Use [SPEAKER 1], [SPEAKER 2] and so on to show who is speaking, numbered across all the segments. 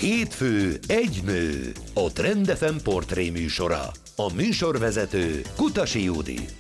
[SPEAKER 1] Hétfő egy nő, a Trend FM portré műsora. A műsorvezető Kutasi Judit.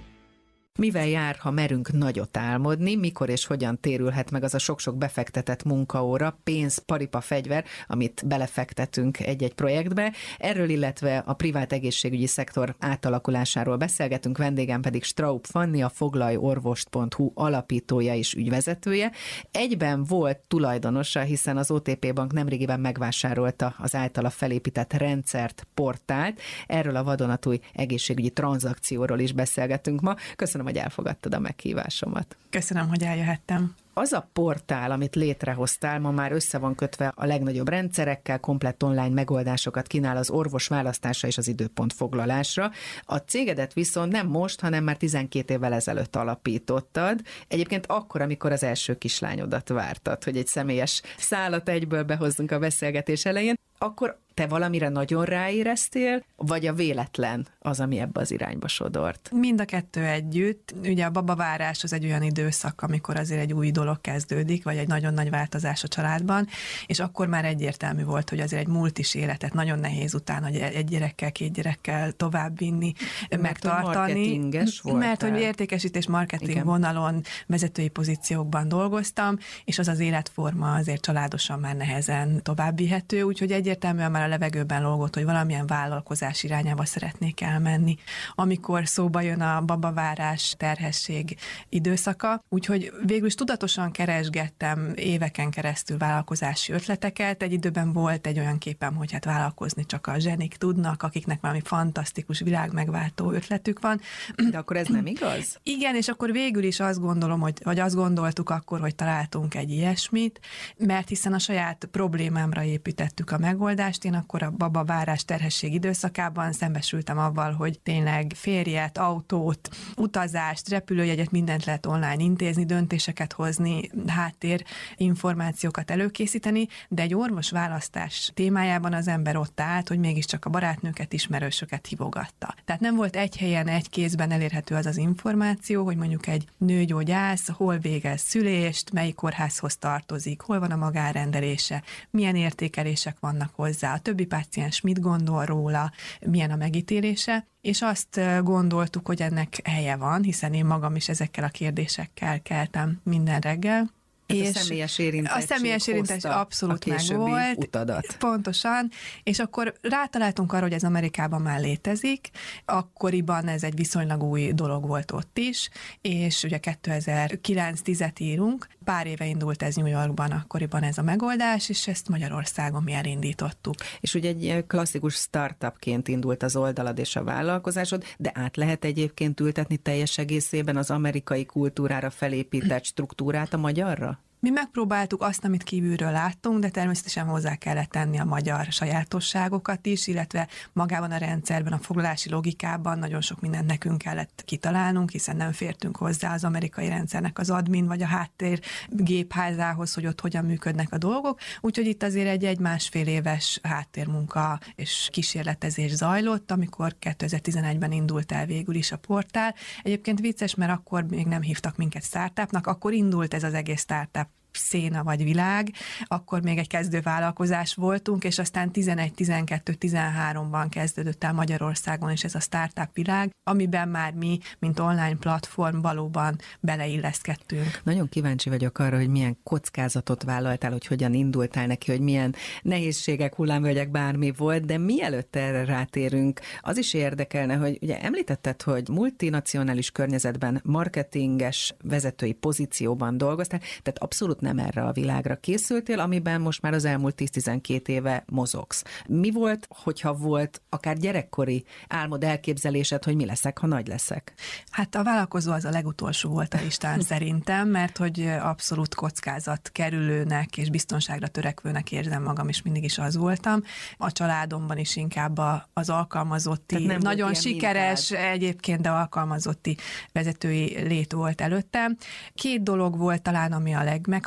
[SPEAKER 2] Mivel jár, ha merünk nagyot álmodni, mikor és hogyan térülhet meg az a sok-sok befektetett munkaóra, pénz, paripa, fegyver, amit belefektetünk egy-egy projektbe. Erről, illetve a privát egészségügyi szektor átalakulásáról beszélgetünk, vendégem pedig Straub Fanni, a foglalyorvost.hu alapítója és ügyvezetője. Egyben volt tulajdonosa, hiszen az OTP Bank nemrégiben megvásárolta az általa felépített rendszert, portált. Erről a vadonatúj egészségügyi tranzakcióról is beszélgetünk ma. Köszönöm, hogy elfogadtad a meghívásomat.
[SPEAKER 3] Köszönöm, hogy eljöhettem.
[SPEAKER 2] Az a portál, amit létrehoztál, ma már össze van kötve a legnagyobb rendszerekkel, komplett online megoldásokat kínál az orvos választása és az időpont foglalásra. A cégedet viszont nem most, hanem már 12 évvel ezelőtt alapítottad. Egyébként akkor, amikor az első kislányodat vártad, hogy egy személyes szálat egyből behozzunk a beszélgetés elején, akkor te valamire nagyon ráéreztél, vagy a véletlen az, ami ebbe az irányba sodort?
[SPEAKER 3] Mind a kettő együtt. Ugye a babavárás az egy olyan időszak, amikor azért egy új dolog kezdődik, vagy egy nagyon nagy változás a családban, és akkor már egyértelmű volt, hogy azért egy multis életet nagyon nehéz utána, hogy egy gyerekkel, 2 gyerekkel továbbvinni, megtartani.
[SPEAKER 2] Marketinges voltál.
[SPEAKER 3] Mert hogy értékesítés, marketing igen. vonalon, vezetői pozíciókban dolgoztam, és az életforma azért családosan már nehezen továbbvihető, úgyhogy egyértelműen már a levegőben lógott, hogy valamilyen vállalkozás irányába szeretnék elmenni. Amikor szóba jön a babavárás, terhesség időszaka, úgyhogy végül is tudatosan keresgettem éveken keresztül vállalkozási ötleteket. Egy időben volt egy olyan képem, hogy hát vállalkozni csak a zsenik tudnak, akiknek valami fantasztikus világmegváltó ötletük van.
[SPEAKER 2] De akkor ez nem igaz?
[SPEAKER 3] Igen, és akkor végül is azt gondolom, vagy azt gondoltuk akkor, hogy találtunk egy ilyesmit, mert hiszen a saját problémámra építettük a megoldást. Én akkor a babavárás terhesség időszakában szembesültem avval, hogy tényleg férjet, autót, utazást, repülőjegyet, mindent lehet online intézni, döntéseket hozni, háttér információkat előkészíteni, de egy orvosválasztás témájában az ember ott állt, hogy mégiscsak a barátnőket, ismerősöket hívogatta. Tehát nem volt egy helyen, egy kézben elérhető az információ, hogy mondjuk egy nőgyógyász hol végez szülést, melyik kórházhoz tartozik, hol van a magánrendelése, milyen értékelések vannak hozzá, a többi páciens mit gondol róla, milyen a megítélése, és azt gondoltuk, hogy ennek helye van, hiszen én magam is ezekkel a kérdésekkel keltem minden reggel.
[SPEAKER 2] És a személyes érintettség
[SPEAKER 3] abszolút megvolt.
[SPEAKER 2] Utadat.
[SPEAKER 3] Pontosan, és akkor rátaláltunk arra, hogy ez Amerikában már létezik, akkoriban ez egy viszonylag új dolog volt ott is, és ugye 2009-10-et írunk, pár éve indult ez New Yorkban akkoriban ez a megoldás, és ezt Magyarországon mi elindítottuk.
[SPEAKER 2] És ugye egy klasszikus startupként indult az oldalad és a vállalkozásod, de át lehet egyébként ültetni teljes egészében az amerikai kultúrára felépített struktúrát a magyarra?
[SPEAKER 3] Mi megpróbáltuk azt, amit kívülről láttunk, de természetesen hozzá kellett tenni a magyar sajátosságokat is, illetve magában a rendszerben, a foglalási logikában nagyon sok mindent nekünk kellett kitalálnunk, hiszen nem fértünk hozzá az amerikai rendszernek az admin vagy a háttér gépházához, hogy ott hogyan működnek a dolgok. Úgyhogy itt azért egy 1,5 éves háttérmunka és kísérletezés zajlott, amikor 2011-ben indult el végül is a portál. Egyébként vicces, mert akkor még nem hívtak minket startupnak, akkor indult ez az egész startup széna vagy világ, akkor még egy kezdővállalkozás voltunk, és aztán 11, 12, 13-ban kezdődött el Magyarországon is ez a startup világ, amiben már mi, mint online platform valóban beleilleszkedtünk.
[SPEAKER 2] Nagyon kíváncsi vagyok arra, hogy milyen kockázatot vállaltál, hogy hogyan indultál neki, hogy milyen nehézségek, hullámvölgyek, bármi volt, de mielőtt erre rátérünk, az is érdekelne, hogy ugye említetted, hogy multinacionális környezetben marketinges vezetői pozícióban dolgoztál, tehát abszolút nem erre a világra készültél, amiben most már az elmúlt 10-12 éve mozogsz. Mi volt, hogyha volt akár gyerekkori álmod, elképzelésed, hogy mi leszek, ha nagy leszek?
[SPEAKER 3] Hát a vállalkozó az a legutolsó volt a listán szerintem, mert hogy abszolút kockázat kerülőnek és biztonságra törekvőnek érzem magam, és mindig is az voltam. A családomban is inkább az alkalmazotti, nagyon sikeres egyébként, de alkalmazotti vezetői lét volt előttem. 2 dolog volt talán, ami a legmeghatározóbb,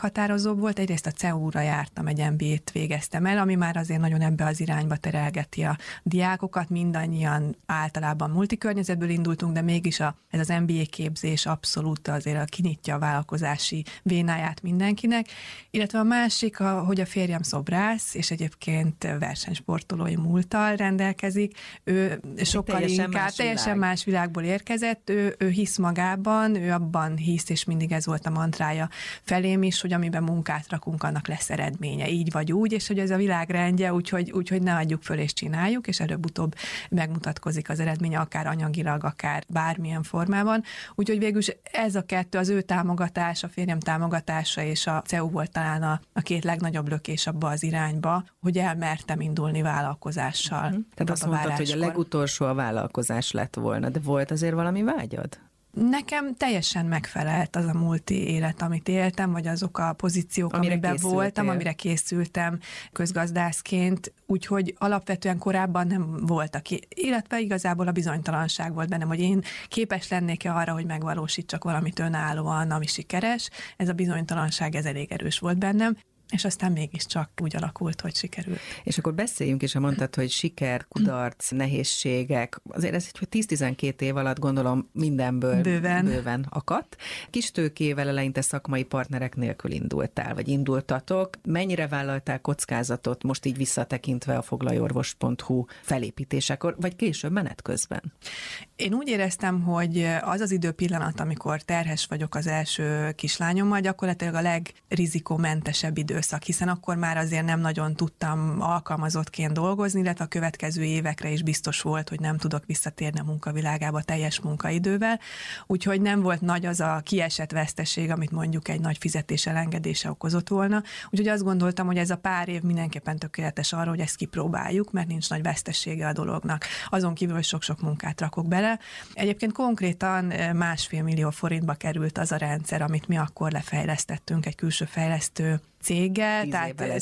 [SPEAKER 3] meghatározóbb volt. Egyrészt a CEU-ra jártam, egy MBA-t végeztem el, ami már azért nagyon ebbe az irányba terelgeti a diákokat. Mindannyian általában multikörnyezetből indultunk, de mégis ez az MBA képzés abszolút azért kinyitja a vállalkozási vénáját mindenkinek. Illetve a másik, hogy a férjem szobrász, és egyébként versenysportolói múlttal rendelkezik. Ő sokkal inkább teljesen más világból érkezett, ő hisz magában, ő abban hisz, és mindig ez volt a mantrája felém is, hogy amiben munkát rakunk, annak lesz eredménye, így vagy úgy, és hogy ez a világrendje, úgyhogy ne adjuk föl és csináljuk, és előbb-utóbb megmutatkozik az eredménye, akár anyagilag, akár bármilyen formában. Úgyhogy végülis ez a kettő, az ő támogatása, a férjem támogatása és a CEU volt talán a két legnagyobb lökés abba az irányba, hogy elmertem indulni vállalkozással.
[SPEAKER 2] Tehát azt mondtad, hogy a legutolsó a vállalkozás lett volna, de volt azért valami vágyad?
[SPEAKER 3] Nekem teljesen megfelelt az a multi élet, amit éltem, vagy azok a pozíciók, amiben voltam, amire készültem közgazdászként, úgyhogy alapvetően korábban nem voltak, illetve igazából a bizonytalanság volt bennem, hogy én képes lennék-e arra, hogy megvalósítsak valamit önállóan, ami sikeres. Ez a bizonytalanság, ez elég erős volt bennem. És aztán mégiscsak úgy alakult, hogy sikerült.
[SPEAKER 2] És akkor beszéljünk is, ha mondtad, hogy siker, kudarc, nehézségek. Azért ez egy 10-12 év alatt gondolom mindenből bőven akadt. Kis tőkével eleinte szakmai partnerek nélkül indultál, vagy indultatok. Mennyire vállaltál kockázatot most így visszatekintve a foglalyorvos.hu felépítésekor, vagy később menet közben?
[SPEAKER 3] Én úgy éreztem, hogy az az időpillanat, amikor terhes vagyok az első kislányommal, gyakorlatilag a legrizikomentesebb időszak, hiszen akkor már azért nem nagyon tudtam alkalmazottként dolgozni, illetve a következő évekre is biztos volt, hogy nem tudok visszatérni a munkavilágába teljes munkaidővel, úgyhogy nem volt nagy az a kiesett veszteség, amit mondjuk egy nagy fizetés elengedése okozott volna, úgyhogy azt gondoltam, hogy ez a pár év mindenképpen tökéletes arra, hogy ezt kipróbáljuk, mert nincs nagy vesztesége a dolognak. Azon kívül, hogy sok-sok munkát rakok bele. Egyébként konkrétan 1,5 millió forintba került az a rendszer, amit mi akkor lefejlesztettünk egy külső fejlesztő céggel, tehát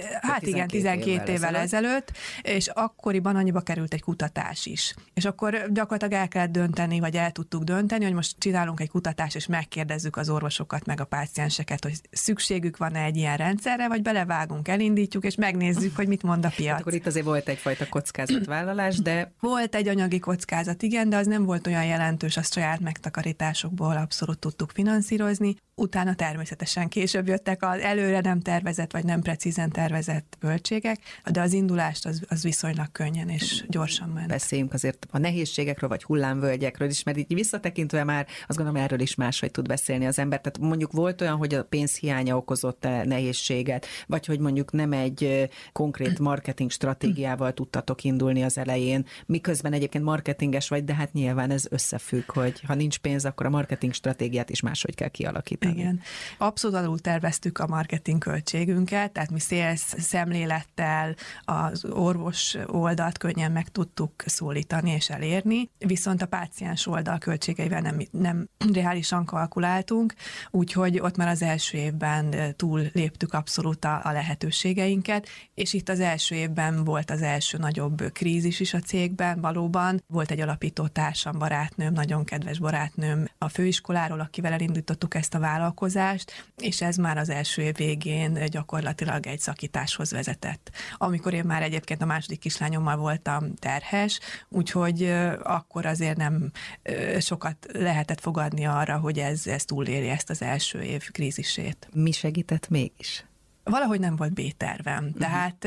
[SPEAKER 3] 12 évvel ezelőtt, és akkoriban annyiba került egy kutatás is. És akkor gyakorlatilag el kellett dönteni, vagy el tudtuk dönteni, hogy most csinálunk egy kutatást, és megkérdezzük az orvosokat, meg a pácienseket, hogy szükségük van-e egy ilyen rendszerre, vagy belevágunk, elindítjuk, és megnézzük, hogy mit mond a piac.
[SPEAKER 2] Hát akkor itt azért volt egyfajta kockázatvállalás, de...
[SPEAKER 3] Volt egy anyagi kockázat, igen, de az nem volt olyan jelentős, azt saját megtakarításokból abszolút tudtuk finanszírozni. Utána természetesen később jöttek az előre nem tervezett, vagy nem precízen tervezett költségek, de az indulást az viszonylag könnyen és gyorsan ment.
[SPEAKER 2] Beszéljünk azért a nehézségekről, vagy hullámvölgyekről is, mert így visszatekintve már azt gondolom, erről is máshogy tud beszélni az ember. Tehát mondjuk volt olyan, hogy a pénzhiánya okozott nehézséget, vagy hogy mondjuk nem egy konkrét marketing stratégiával tudtatok indulni az elején, miközben egyébként marketinges vagy, de hát nyilván ez összefügg, hogy ha nincs pénz, akkor a marketing stratégiát is máshogy kell kialakítani.
[SPEAKER 3] Igen. Abszolút alul terveztük a marketing költségünket, tehát mi sales szemlélettel az orvos oldalt könnyen meg tudtuk szólítani és elérni, viszont a páciens oldal költségeivel nem reálisan kalkuláltunk, úgyhogy ott már az első évben túl léptük abszolút a lehetőségeinket, és itt az első évben volt az első nagyobb krízis is a cégben, valóban. Volt egy alapító társam, barátnőm, nagyon kedves barátnőm a főiskoláról, akivel elindítottuk ezt a vállalkozást, és ez már az első év végén gyakorlatilag egy szakításhoz vezetett. Amikor én már egyébként a második kislányommal voltam terhes, úgyhogy akkor azért nem sokat lehetett fogadni arra, hogy ez túléli ezt az első év krízisét.
[SPEAKER 2] Mi segített mégis?
[SPEAKER 3] Valahogy nem volt B-tervem. Tehát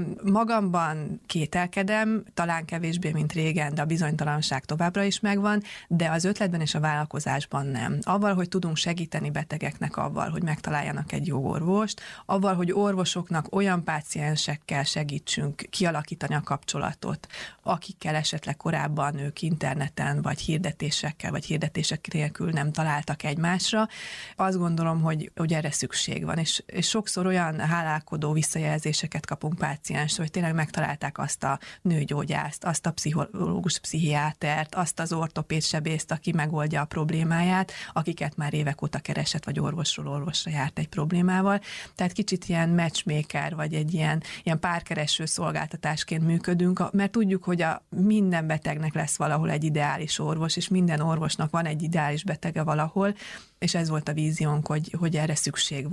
[SPEAKER 3] magamban kételkedem, talán kevésbé, mint régen, de a bizonytalanság továbbra is megvan, de az ötletben és a vállalkozásban nem. Avval, hogy tudunk segíteni betegeknek avval, hogy megtaláljanak egy jó orvost, avval, hogy orvosoknak olyan páciensekkel segítsünk kialakítani a kapcsolatot, akikkel esetleg korábban ők interneten, vagy hirdetésekkel, vagy hirdetések nélkül nem találtak egymásra. Azt gondolom, hogy erre szükség van, és sokszor olyan hálálkodó visszajelzéseket kapunk pácienstől, hogy tényleg megtalálták azt a nőgyógyászt, azt a pszichológus, pszichiátert, azt az ortopédsebészt, aki megoldja a problémáját, akiket már évek óta keresett, vagy orvosról orvosra járt egy problémával. Tehát kicsit ilyen matchmaker, vagy egy ilyen párkereső szolgáltatásként működünk, mert tudjuk, hogy minden betegnek lesz valahol egy ideális orvos, és minden orvosnak van egy ideális betege valahol, és ez volt a víziónk, hogy erre szükség van.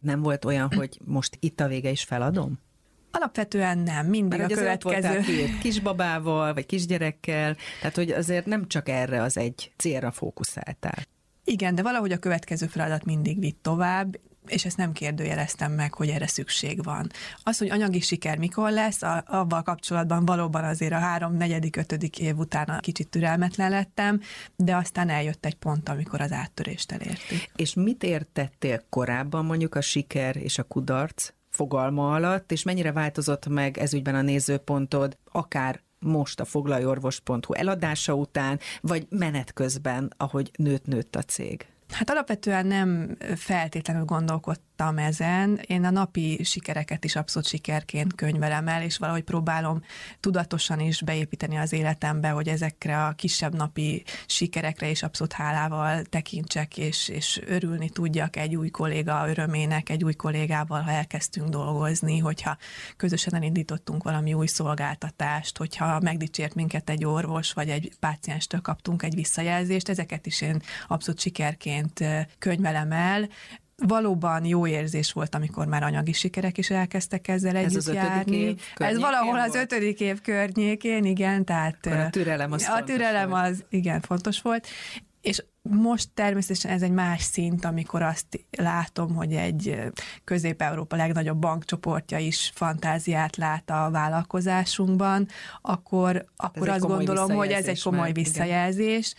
[SPEAKER 2] Nem volt olyan, hogy most itt a vége is feladom?
[SPEAKER 3] Alapvetően nem, mindig
[SPEAKER 2] mert
[SPEAKER 3] a következő.
[SPEAKER 2] Két kisbabával, vagy kisgyerekkel, tehát hogy azért nem csak erre az egy célra fókuszáltál.
[SPEAKER 3] Igen, de valahogy a következő feladat mindig vitt tovább, és ezt nem kérdőjeleztem meg, hogy erre szükség van. Az, hogy anyagi siker mikor lesz, avval kapcsolatban valóban azért a 3., 4., 5. év után kicsit türelmetlen lettem, de aztán eljött egy pont, amikor az áttörést elértük.
[SPEAKER 2] És mit értettél korábban mondjuk a siker és a kudarc fogalma alatt, és mennyire változott meg ezügyben a nézőpontod, akár most a foglaljorvos.hu eladása után, vagy menet közben, ahogy nőtt a cég?
[SPEAKER 3] Hát alapvetően nem feltétlenül gondolkodtam ezen. Én a napi sikereket is abszolút sikerként könyvelem el, és valahogy próbálom tudatosan is beépíteni az életembe, hogy ezekre a kisebb napi sikerekre is abszolút hálával tekintsek, és örülni tudjak egy új kolléga örömének, egy új kollégával, ha elkezdtünk dolgozni, hogyha közösen elindítottunk valami új szolgáltatást, hogyha megdicsért minket egy orvos, vagy egy pácienstől kaptunk egy visszajelzést, ezeket is én abszolút sikerként könyvelem el. Valóban jó érzés volt, amikor már anyagi sikerek is elkezdtek ezzel együtt járni. Ez valahol az 5. év környékén, igen, tehát
[SPEAKER 2] a türelem
[SPEAKER 3] az igen, fontos volt. És most természetesen ez egy más szint, amikor azt látom, hogy egy Közép-Európa legnagyobb bankcsoportja is fantáziát lát a vállalkozásunkban, akkor azt gondolom, hogy ez egy komoly visszajelzés.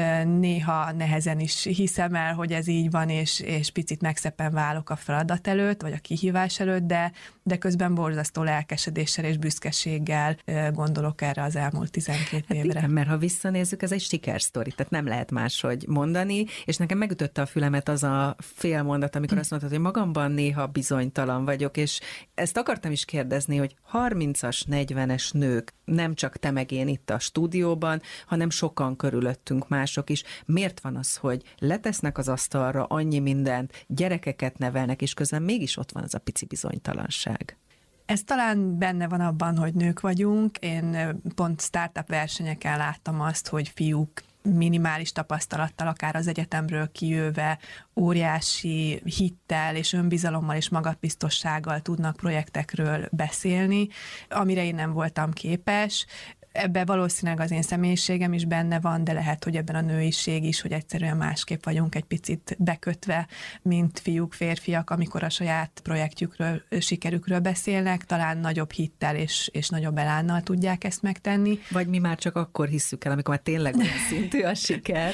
[SPEAKER 3] Néha nehezen is hiszem el, hogy ez így van, és picit megszeppen válok a feladat előtt, vagy a kihívás előtt, de közben borzasztó lelkesedéssel és büszkeséggel gondolok erre az elmúlt 12 évre.
[SPEAKER 2] Igen, mert ha visszanézzük, ez egy sikersztori, tehát nem lehet máshogy mondani, és nekem megütötte a fülemet az a fél mondat, amikor azt mondtad, hogy magamban néha bizonytalan vagyok, és ezt akartam is kérdezni, hogy 30-as, 40-es nők, nem csak te meg én itt a stúdióban, hanem sokan körülöttünk mások is. Miért van az, hogy letesznek az asztalra annyi mindent, gyerekeket nevelnek, és közben mégis ott van az a pici bizonytalanság?
[SPEAKER 3] Ez talán benne van abban, hogy nők vagyunk. Én pont startup versenyeken láttam azt, hogy fiúk minimális tapasztalattal, akár az egyetemről kijöve, óriási hittel és önbizalommal és magabiztossággal tudnak projektekről beszélni, amire én nem voltam képes. Ebben valószínűleg az én személyiségem is benne van, de lehet, hogy ebben a nőiség is, hogy egyszerűen másképp vagyunk egy picit bekötve, mint fiúk, férfiak, amikor a saját projektjükről, sikerükről beszélnek, talán nagyobb hittel és nagyobb elánnal tudják ezt megtenni.
[SPEAKER 2] Vagy mi már csak akkor hisszük el, amikor már tényleg olyan szintű a siker.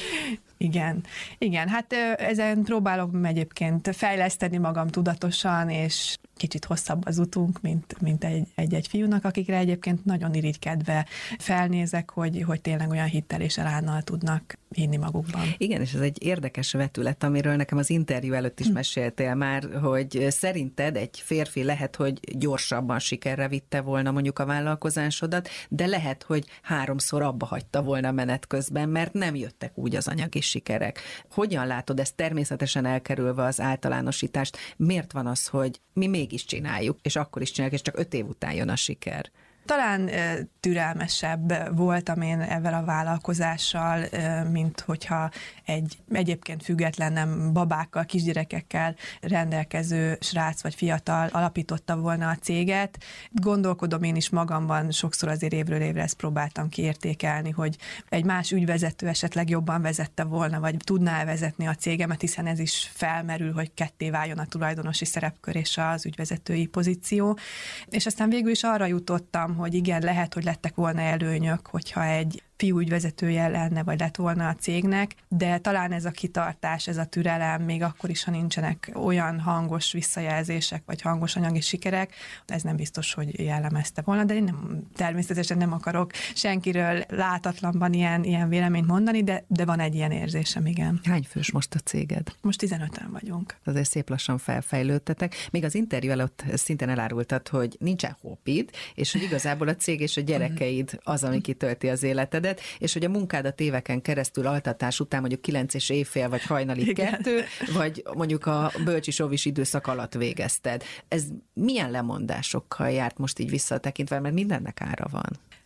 [SPEAKER 3] Igen, hát ezen próbálok egyébként fejleszteni magam tudatosan, és kicsit hosszabb az utunk, mint egy fiúnak, akikre egyébként nagyon irigykedve felnézek, hogy tényleg olyan hittel és elánnal tudnak hinni magukban.
[SPEAKER 2] Igen, és ez egy érdekes vetület, amiről nekem az interjú előtt is meséltél már, hogy szerinted egy férfi lehet, hogy gyorsabban sikerre vitte volna mondjuk a vállalkozásodat, de lehet, hogy 3-szor abba hagyta volna menet közben, mert nem jöttek úgy az anyagi sikerek. Hogyan látod ezt, természetesen elkerülve az általánosítást? Miért van az, hogy mi mégis csináljuk, és akkor is csináljuk, és csak 5 év után jön a siker?
[SPEAKER 3] Talán türelmesebb voltam én ezzel a vállalkozással, mint hogyha egy egyébként független, nem babákkal, kisgyerekekkel rendelkező srác vagy fiatal alapította volna a céget. Gondolkodom én is magamban, sokszor azért évről évre ezt próbáltam kiértékelni, hogy egy más ügyvezető esetleg jobban vezette volna, vagy tudná vezetni a cégemet, hiszen ez is felmerül, hogy ketté váljon a tulajdonosi szerepkör és az ügyvezetői pozíció. És aztán végül is arra jutottam, hogy igen, lehet, hogy lettek volna előnyök, hogyha egy fiú ügyvezetője lenne, vagy lett volna a cégnek, de talán ez a kitartás, ez a türelem, még akkor is, ha nincsenek olyan hangos visszajelzések, vagy hangos anyagi sikerek, ez nem biztos, hogy jellemezte volna, de én természetesen nem akarok senkiről látatlanban ilyen véleményt mondani, de van egy ilyen érzésem, igen.
[SPEAKER 2] Hány fős most a céged?
[SPEAKER 3] Most 15-en vagyunk.
[SPEAKER 2] Azért szép lassan felfejlődtetek. Még az interjú előtt szintén elárultad, hogy nincsen hobbid, és hogy igazából a cég és a gyerekeid az, ami kitölti az életed, és hogy a munkádat éveken keresztül altatás után mondjuk 9 és éjfél, vagy hajnalig 2, vagy mondjuk a bölcsis-óvis időszak alatt végezted. Ez milyen lemondásokkal járt most így visszatekintve, mert mindennek ára van?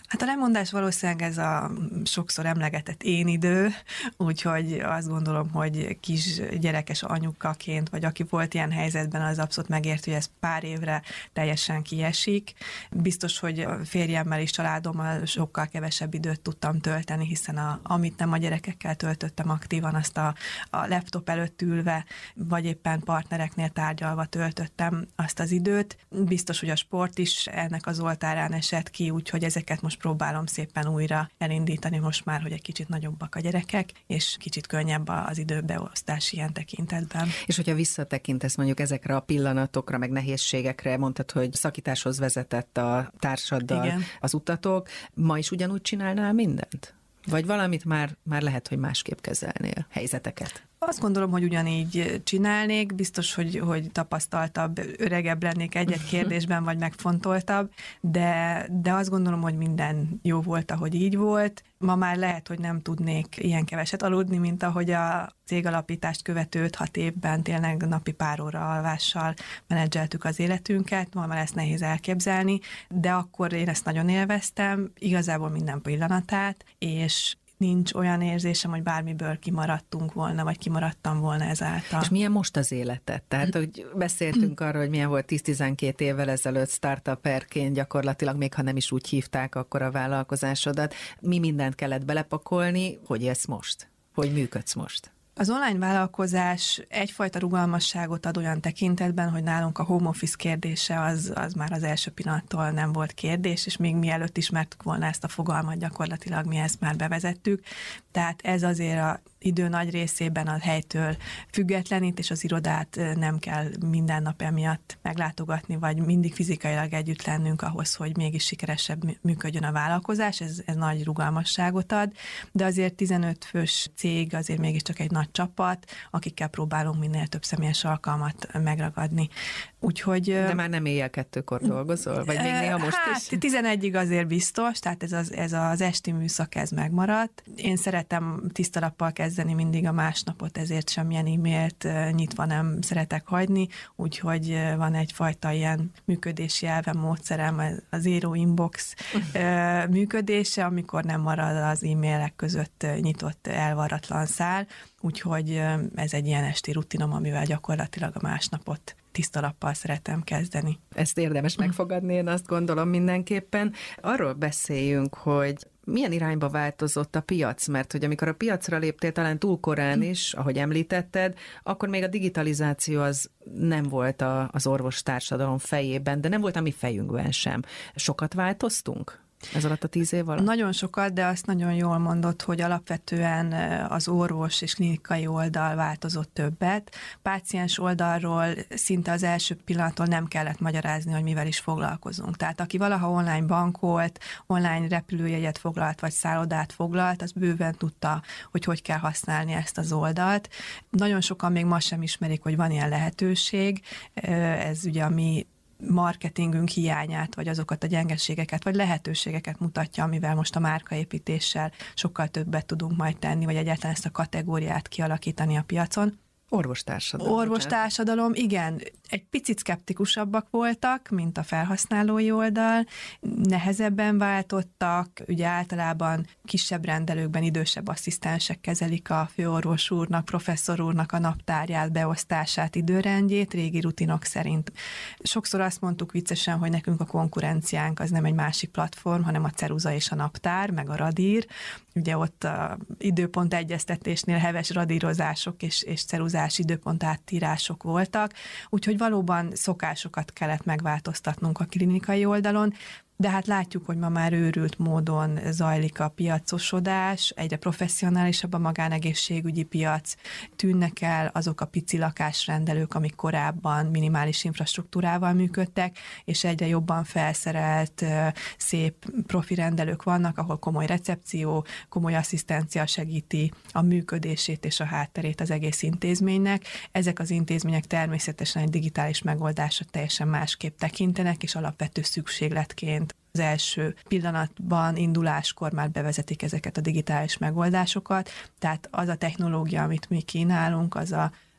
[SPEAKER 3] Hát a lemondás valószínűleg ez a sokszor emlegetett én idő, úgyhogy azt gondolom, hogy kis gyerekes anyukaként, vagy aki volt ilyen helyzetben, az abszolút megért, hogy ez pár évre teljesen kiesik. Biztos, hogy a férjemmel és családommal sokkal kevesebb időt tudtam tölteni, hiszen amit nem a gyerekekkel töltöttem aktívan, azt a laptop előtt ülve, vagy éppen partnereknél tárgyalva töltöttem azt az időt. Biztos, hogy a sport is ennek az oltárán esett ki, úgyhogy ezeket most próbálom szépen újra elindítani most már, hogy egy kicsit nagyobbak a gyerekek, és kicsit könnyebb az időbeosztás ilyen tekintetben.
[SPEAKER 2] És hogyha visszatekintesz mondjuk ezekre a pillanatokra, meg nehézségekre, mondtad, hogy szakításhoz vezetett a társaddal
[SPEAKER 3] Igen.
[SPEAKER 2] az utatok, ma is ugyanúgy csinálnál mindent? Vagy valamit már lehet, hogy másképp kezelnél helyzeteket?
[SPEAKER 3] Azt gondolom, hogy ugyanígy csinálnék, biztos, hogy tapasztaltabb, öregebb lennék egy-egy kérdésben, vagy megfontoltabb, de azt gondolom, hogy minden jó volt, ahogy így volt. Ma már lehet, hogy nem tudnék ilyen keveset aludni, mint ahogy a cégalapítást követő 5-6 évben tényleg napi pár óra alvással menedzseltük az életünket, ma már ezt nehéz elképzelni, de akkor én ezt nagyon élveztem, igazából minden pillanatát, és nincs olyan érzésem, hogy bármiből kimaradtunk volna, vagy kimaradtam volna ezáltal.
[SPEAKER 2] És milyen most az életed? Tehát, hogy beszéltünk arról, hogy milyen volt 10-12 évvel ezelőtt startuperként, gyakorlatilag még ha nem is úgy hívták akkor a vállalkozásodat. Mi mindent kellett belepakolni, hogy élsz most? Hogy működsz most?
[SPEAKER 3] Az online vállalkozás egyfajta rugalmasságot ad olyan tekintetben, hogy nálunk a home office kérdése az már az első pillanattól nem volt kérdés, és még mielőtt ismertük volna ezt a fogalmat, gyakorlatilag mi ezt már bevezettük. Tehát ez azért a idő nagy részében a helytől függetlenít, és az irodát nem kell minden nap emiatt meglátogatni, vagy mindig fizikailag együtt lennünk ahhoz, hogy mégis sikeresebb működjön a vállalkozás, ez nagy rugalmasságot ad, de azért 15 fős cég azért mégiscsak egy nagy csapat, akikkel próbálunk minél több személyes alkalmat megragadni. Úgyhogy...
[SPEAKER 2] De már nem éjjel 2-kor dolgozol? Vagy még néha most is?
[SPEAKER 3] 11-ig azért biztos, tehát ez az esti műszak ez megmaradt. Én szeretem tiszta lappal kezdeni mindig a másnapot, ezért semmilyen e-mailt nyitva nem szeretek hagyni, úgyhogy van egyfajta ilyen működési elvem, módszerem, a zero inbox működése, amikor nem marad az e-mailek között nyitott elvarratlan szál, úgyhogy ez egy ilyen esti rutinom, amivel gyakorlatilag a másnapot tiszta lappal szeretem kezdeni.
[SPEAKER 2] Ezt érdemes megfogadni, én azt gondolom mindenképpen. Arról beszéljünk, hogy milyen irányba változott a piac, mert hogy amikor a piacra léptél talán túl korán is, ahogy említetted, akkor még a digitalizáció az nem volt az orvostársadalom fejében, de nem volt a mi fejünkben sem. Sokat változtunk ez alatt a 10 év alatt?
[SPEAKER 3] Nagyon sokat, de azt nagyon jól mondott, hogy alapvetően az orvos és klinikai oldal változott többet. Páciens oldalról szinte az első pillanattól nem kellett magyarázni, hogy mivel is foglalkozunk. Tehát aki valaha online bankolt, online repülőjegyet foglalt, vagy szállodát foglalt, az bőven tudta, hogy kell használni ezt az oldalt. Nagyon sokan még ma sem ismerik, hogy van ilyen lehetőség. Ez ugye a mi marketingünk hiányát, vagy azokat a gyengeségeket, vagy lehetőségeket mutatja, amivel most a márkaépítéssel sokkal többet tudunk majd tenni, vagy egyáltalán ezt a kategóriát kialakítani a piacon. Orvostársadalom, igen. Egy picit szkeptikusabbak voltak, mint a felhasználói oldal, nehezebben váltottak, ugye általában kisebb rendelőkben idősebb asszisztensek kezelik a főorvos úrnak, professzor úrnak a naptárját, beosztását, időrendjét, régi rutinok szerint. Sokszor azt mondtuk viccesen, hogy nekünk a konkurenciánk az nem egy másik platform, hanem a ceruza és a naptár, meg a radír. Ugye ott a időpont egyeztetésnél heves radírozások és ceruzás időpont áttírások voltak, úgyhogy valóban szokásokat kellett megváltoztatnunk a klinikai oldalon, de hát látjuk, hogy ma már őrült módon zajlik a piacosodás, egyre professzionálisabb a magánegészségügyi piac, tűnnek el azok a pici lakásrendelők, amik korábban minimális infrastruktúrával működtek, és egyre jobban felszerelt, szép profi rendelők vannak, ahol komoly recepció, komoly asszisztencia segíti a működését és a hátterét az egész intézménynek. Ezek az intézmények természetesen egy digitális megoldásra teljesen másképp tekintenek, és alapvető szükségletként az első pillanatban, induláskor már bevezetik ezeket a digitális megoldásokat, tehát az a technológia, amit mi kínálunk, az a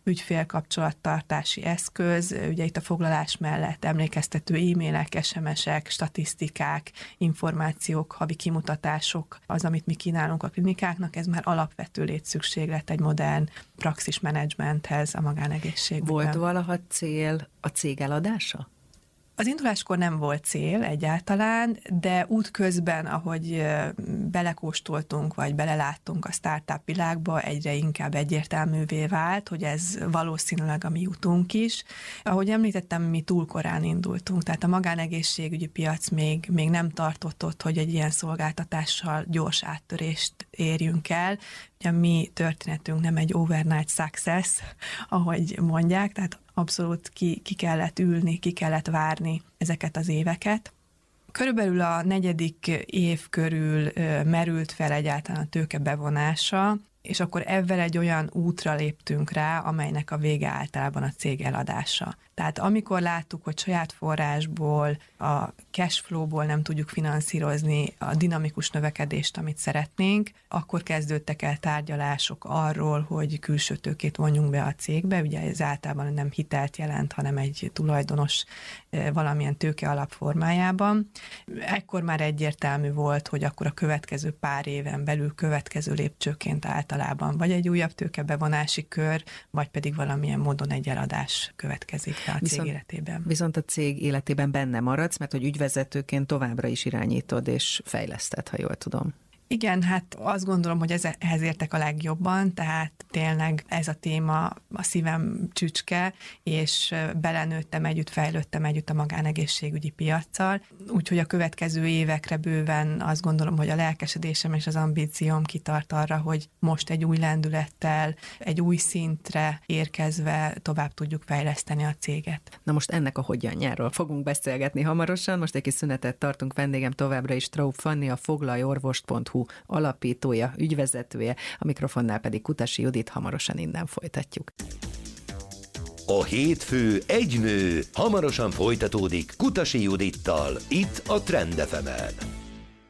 [SPEAKER 3] ügyfélkapcsolattartási eszköz, ugye itt a foglalás mellett emlékeztető e-mailek, SMS-ek, statisztikák, információk, havi kimutatások, az, amit mi kínálunk a klinikáknak, ez már alapvető létszükséglet egy modern praxismenedzsmenthez a magánegészségügyben.
[SPEAKER 2] Volt valaha cél a cég eladása?
[SPEAKER 3] Az induláskor nem volt cél egyáltalán, de útközben, ahogy belekóstoltunk, vagy beleláttunk a startup világba, egyre inkább egyértelművé vált, hogy ez valószínűleg a mi utunk is. Ahogy említettem, mi túl korán indultunk, tehát a magánegészségügyi piac még nem tartott ott, hogy egy ilyen szolgáltatással gyors áttörést érjünk el. Ugye a mi történetünk nem egy overnight success, ahogy mondják, tehát abszolút ki kellett ülni, ki kellett várni ezeket az éveket. Körülbelül a 4. év körül merült fel egyáltalán a tőke bevonása, és akkor ezzel egy olyan útra léptünk rá, amelynek a vége általában a cég eladása. Tehát amikor láttuk, hogy saját forrásból, a cash flow-ból nem tudjuk finanszírozni a dinamikus növekedést, amit szeretnénk, akkor kezdődtek el tárgyalások arról, hogy külső tőkét vonjunk be a cégbe. Ugye ez általában nem hitelt jelent, hanem egy tulajdonos valamilyen tőke alap formájában. Ekkor már egyértelmű volt, hogy akkor a következő pár éven belül következő lépcsőként általában vagy egy újabb tőkebevonási kör, vagy pedig valamilyen módon egy eladás következik a cég életében. Viszont
[SPEAKER 2] a cég életében benne maradsz, mert hogy ügyvezetőként továbbra is irányítod és fejleszted, ha jól tudom.
[SPEAKER 3] Igen, hát azt gondolom, hogy ehhez értek a legjobban, tehát tényleg ez a téma a szívem csücske, és belenőttem együtt, fejlődtem együtt a magánegészségügyi piaccal, úgyhogy a következő évekre bőven azt gondolom, hogy a lelkesedésem és az ambícióm kitart arra, hogy most egy új lendülettel, egy új szintre érkezve tovább tudjuk fejleszteni a céget.
[SPEAKER 2] Na most ennek a hogyanjáról fogunk beszélgetni hamarosan, most egy kis szünetet tartunk, vendégem továbbra is Straub Fanni, a foglalyorvost.hu alapítója, ügyvezetője, a mikrofonnál pedig Kutasi Judit, hamarosan innen folytatjuk.
[SPEAKER 1] A hétfő egy nő hamarosan folytatódik Kutasi Judittal, itt a Trend FM-en.